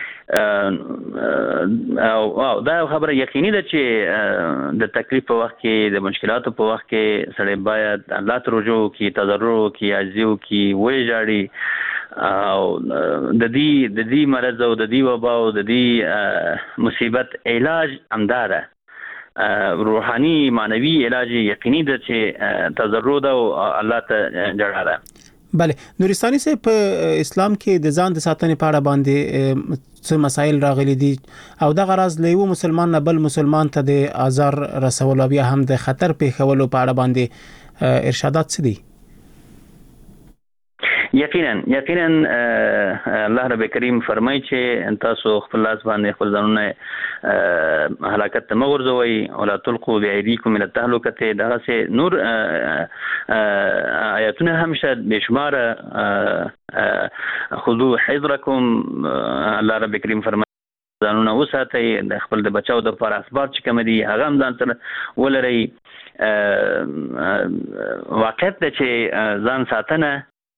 او دا خبره یقیني ده چې د تکلیف په وخت کې د مشکلاتو په وخت کې سړی باید الله ته رجوع وکړي تضرع وکړي عاجزي وکړي وایي ژاړي او د دې مرض او د دې وبا او د دې مصیبت علاج همداره روحاني معنوي علاج یقیني ده چې تضرع ده او الله ته جړا ده. بله نورستاني صاحب په اسلام کې د ځان د ساتنې په اړه باندې څه مسایل راغلي دي او د غرض له یو مسلمان نه بل مسلمان ته د آزار رسول بیا هم د خطر پیښولو په اړه باندې ارشادات څه دي؟ یقینا الله رب کریم فرمایي چې تاسو خپل لاس باندې خپل ځانونه هلاکت ته مغورځوي او لا تلقوا بأيديكم الى التهلكه دغه سه نور آیاتونه همشه بشماره خذوا حذركم الله رب کریم فرمایي ځانونه وساتئ د خپل د بچاو د پر اسباب چې کوم دي هغه هم ځان سره ولري. واقعیت ده چې ځان ساتنه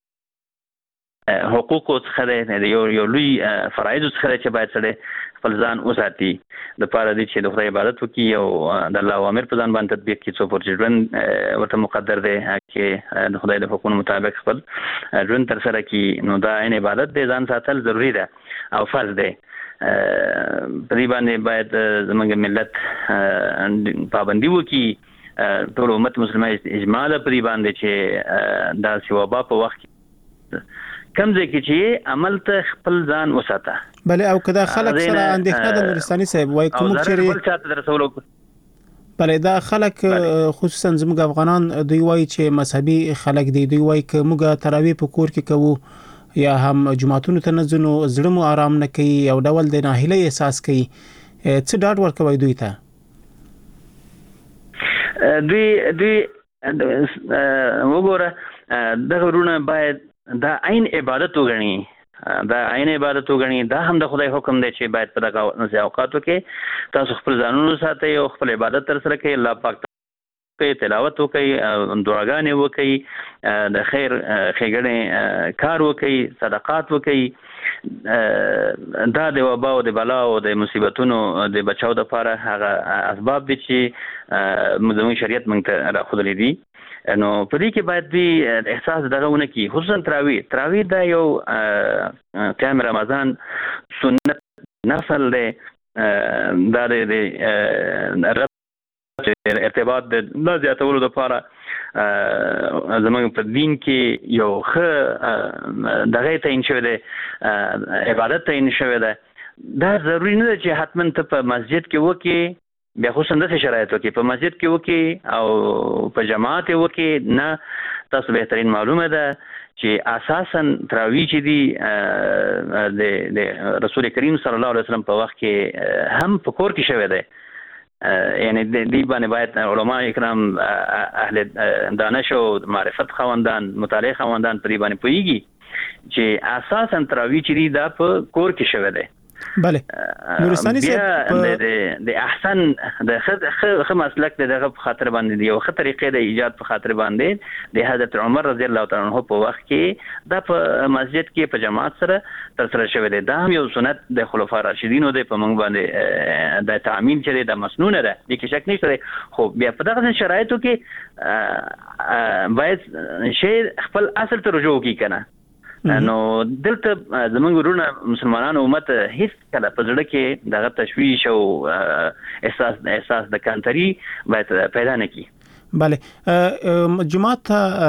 حقوق څخه ده یو لوی فرایض څخه چې باید سره خپل ځان وساتي د پاره دي چې د خدای عبادت وکړي او د الله اوامر په ځان باندې تطبیق کړي څو پر ژوند ورته مقدر دی چې د خدای د حکمونو مطابق خپل ژوند تر سره کړي نو دا عین عبادت دی ځان ساتل ضروری ده او فرض دی. په دې باندې باید زموږ ملت پابندي وکړي ټول امت مسلمان اجماع په دې باندې چې دا ثواب په وخت کم ځای کې چې عمل ته خپل ځان وساته. بله او کدا خلک سره اندېښنه د نورستاني صاحب وای کوم چې بله دا خلک خصوصا زموږ افغانان دوی وای چې مذهبي خلک دي دوی وای چې موږ تراویح په کور کې کوو یا هم جمعتونو ته نه ځو زړه مو آرام نه کوي او ډول د ناهیلۍ احساس کوي څه ډاډ ورکوي دوی ته؟ دوی وګوره دغه ورونه باید دا عین عبادت وګڼي دا هم د خدای حکم دی چې باید په دغه اوقاتو کې تاسو خپل ځانونه ساتئ او خپل عبادت تر سره کوئ الله پاک ته تلاوت وکړئ دعاګانې وکړئ د خیر ښېګڼې کار وکړئ صدقات وکړئ دا د وبا او د بلا او د مصیبتونو د بچاو دپاره هغه اسباب دي چې زموږ شریعت موږ ته راښودلي دي. نو په دې کې باید دوی احساس دغه ونه کړي خصوصا تراویح دا یو قیام رمضان سنت نفل دی دا د ارتباط د لا زیاتولو دپاره زموږ په دین کې یو ښه دغه تعین شوی دی عبادت تعین شوی دی. دا ضروري نه ده چې حتما ته په مسجد کې وکړې بیا خصوصا داسې شرایطو کې په مسجد کې وکړي او په جماعت وکړي نه. تاسو بهترین معلومه ده چې اساسا تراویح چې دي د رسول کریم صلی الله علیه وسلم په وخت کې هم په کور کې شوی دی. یعنی دې باندې باید علما کرام اهل دانش او معرفت خواندان مطالعه خواندان په دې باندې پوهیږي چې اساسا تراویح چې دي دا په کور کې شوی دی. بله نورستاني صاحب د احسن د خه مسلک دغه په خاطر باندې دی او خه طریقې د ایجاد په خاطر باندې د حضرت عمر رضی الله تعالی عنہ په وخت کې د په مسجد کې په جماعت سره تر سره شوی دی. دا هم یو سنت د خلفای راشدینو د په موږ باندې د تعمیم چې د مسنون ده د کې شک نشته. خو بیا په دغه شرایطو کې باید شی خپل اصل ته رجوع کی کنه. نو دلته زموږ ورونه مسلمانانو امت هیڅ کله په زړه کې دغه تشویش او احساس د کانتري باید پیدا نه کړي. بله جماعت